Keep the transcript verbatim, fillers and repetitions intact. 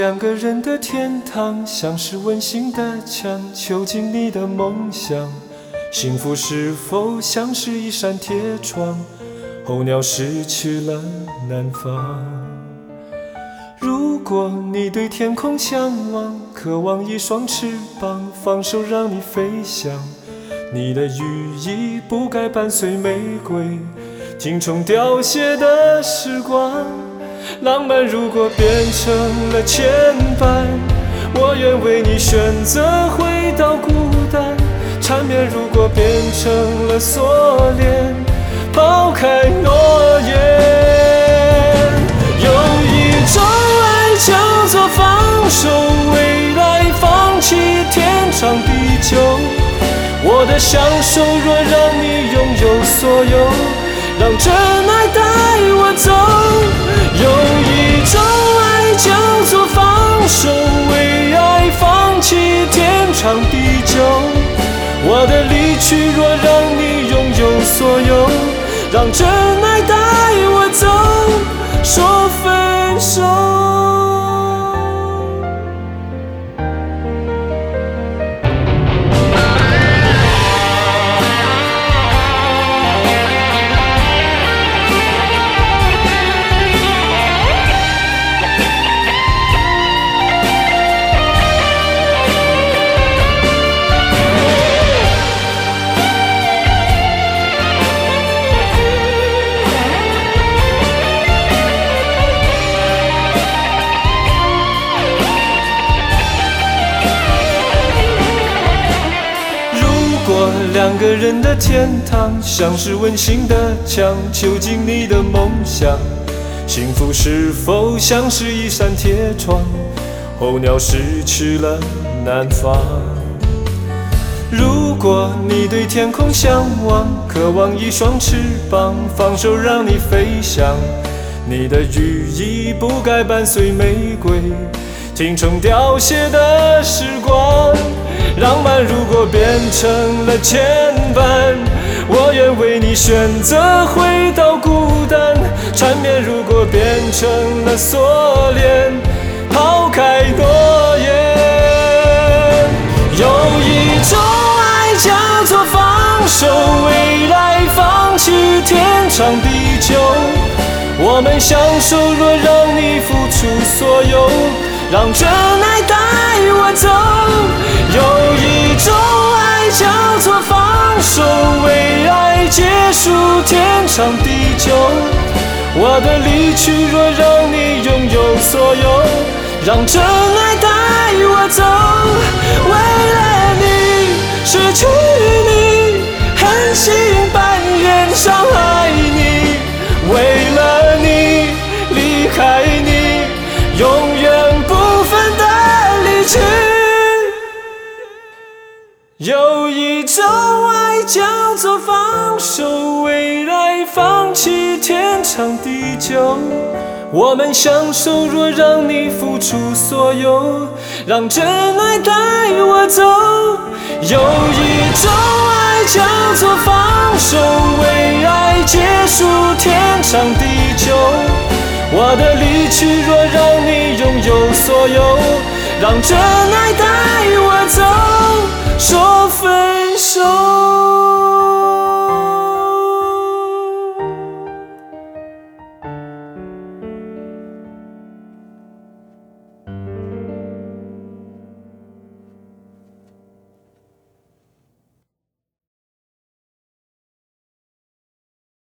两个人的天堂，像是温馨的墙，囚禁你的梦想。幸福是否像是一扇铁窗，候鸟失去了南方。如果你对天空向往，渴望一双翅膀，放手让你飞翔。你的羽翼不该伴随玫瑰，听虫凋谢的时光。浪漫如果变成了牵绊，我愿为你选择回到孤单。缠绵如果变成了锁链，抛开诺言。有一种爱叫做放手，未来放弃天长地久。我的享受若让你拥有所有，让真爱带我走。有一种爱叫做放手，为爱放弃天长地久。我的离去若让你拥有所有，让真爱带我走，说分手。两个人的天堂，像是温馨的墙，囚禁你的梦想。幸福是否像是一扇铁窗，候鸟失去了南方。如果你对天空向往，渴望一双翅膀，放手让你飞翔。你的羽翼不该伴随玫瑰，听虫凋谢的时光。浪漫如果变成了牵绊，我愿为你选择回到孤单。缠绵如果变成了锁链，抛开诺言。有一种爱叫做放手，未来放弃天长地久。我们相守若让你付出所有，让真爱带我走。有一种爱叫做放手，为爱结束天长地久。我的离去若让你拥有所有，让真爱带我走。为了你失去你，狠心扮演伤害你。为了你离开你，永远不分的离去。有一种爱叫做放手，未来放弃天长地久。我们相守若让你付出所有，让真爱带我走。有一种爱叫做放手，为爱结束天长地久。我的离去若让你拥有所有，让真爱带